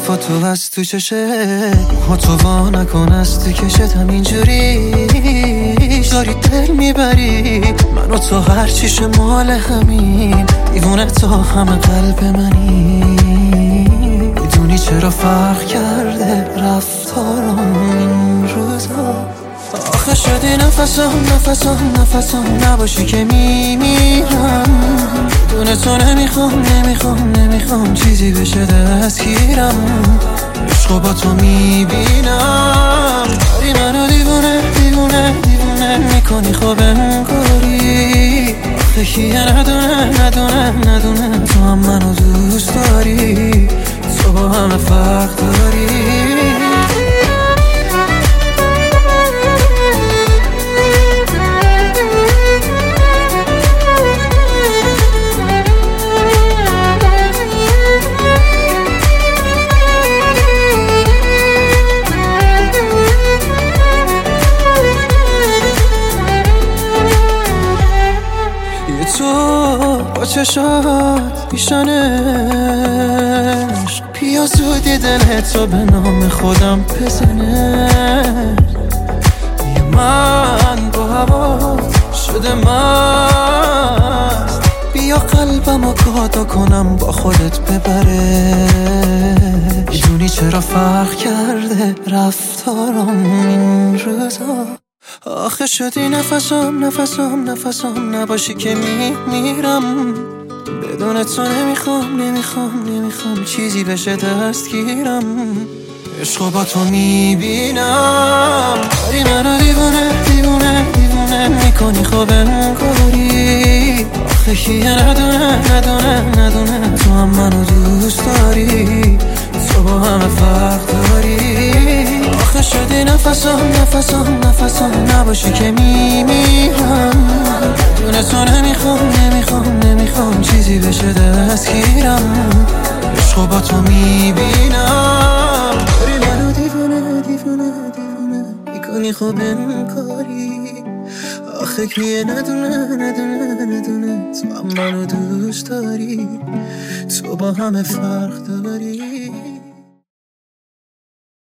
صفا تو از تو چشه ها تو وا نکن از تو کشتم اینجوری داری دل میبری من و تو هرچیش مال همین دیوونه تا همه قلب منی میدونی چرا فرق کرده رفتارم این روزا آخه شدی نفسم نباشی که میمیرم بدون تو نمیخوام چیزی بشه دستگیرم عشقو با تو میبینم داری منو دیوونه میکنی خب انگاری آخه کیه ندونه تو هم منو دوست داری تو با همه فرق داری با چشات پیشانش بیا زودی دلتو به نام خودم بزنه یه من با هوا شده مست بیا قلبمو گادا کنم با خودت ببره میدونی چرا فرق کرده رفتارم این روزا آخه شدی نفسم نباشی که میمیرم بدون تو نمیخوام چیزی بشه دستگیرم عشقو با تو میبینم داری منو دیوونه میکنی خب انگاری آخه کیه ندونه تو هم منو دوست داری تو با همه فرق داری آخه شدی نفسم نباشی که میمیرم بدون تو نمیخوام چیزی بشه دستگیرم عشقو با تو میبینم داری منو دیوونه میکنی خب انگاری آخه کیه ندونه تو هم منو دوست داری تو با همه فرق داری